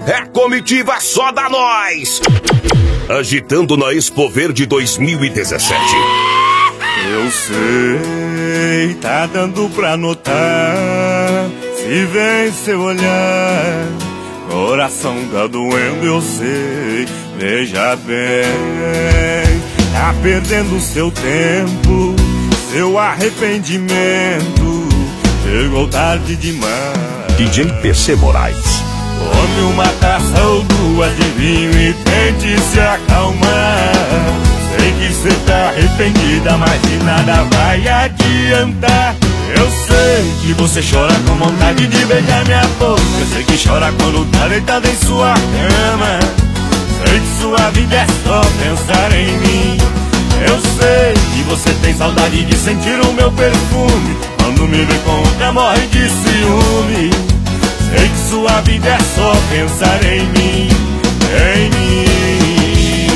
É comitiva só da nós. Agitando na Expo Verde 2017. Eu sei, tá dando pra notar. Se vem seu olhar, coração tá doendo, eu sei. Veja bem, tá perdendo seu tempo, seu arrependimento chegou tarde demais. DJ PC Moraes. Tome uma taça ou duas de vinho e tente se acalmar. Sei que cê tá arrependida, mas de nada vai adiantar. Eu sei que você chora com vontade de beijar minha boca. Eu sei que chora quando tá deitada em sua cama. Sei que sua vida é só pensar em mim. Eu sei que você tem saudade de sentir o meu perfume. Quando me vê com outra morre de ciúme. Sei que sua vida é só pensar em mim, em mim.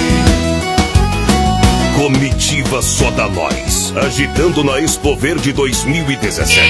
Comitiva só da nós. Agitando na Expo Verde 2017.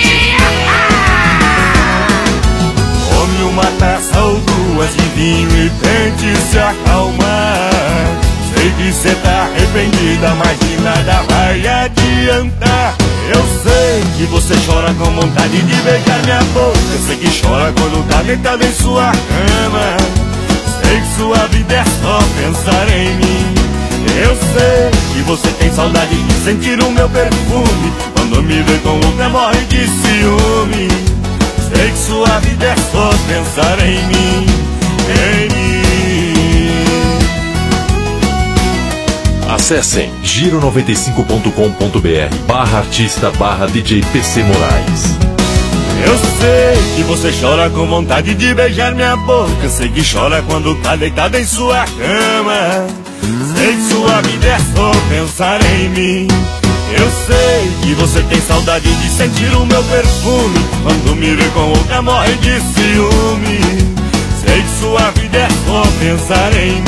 Tome uma taça ou duas de vinho e tente se acalmar. Sei que cê tá arrependida, mas de nada vai adiantar. Eu sei que você chora com vontade de beijar minha boca. Eu sei que chora quando tá deitada em sua cama. Sei que sua vida é só pensar em mim. Eu sei que você tem saudade de sentir o meu perfume. Quando me vê com outra morre de ciúme. Sei que sua vida é só pensar em mim, em mim. Acessem giro95.com.br/artista/DJ PC Moraes. Eu sei que você chora com vontade de beijar minha boca. Eu sei que chora quando tá deitada em sua cama. Sei que sua vida é só pensar em mim. Eu sei que você tem saudade de sentir o meu perfume. Quando me vê com outra morre de ciúme. Sei que sua vida é só pensar em mim.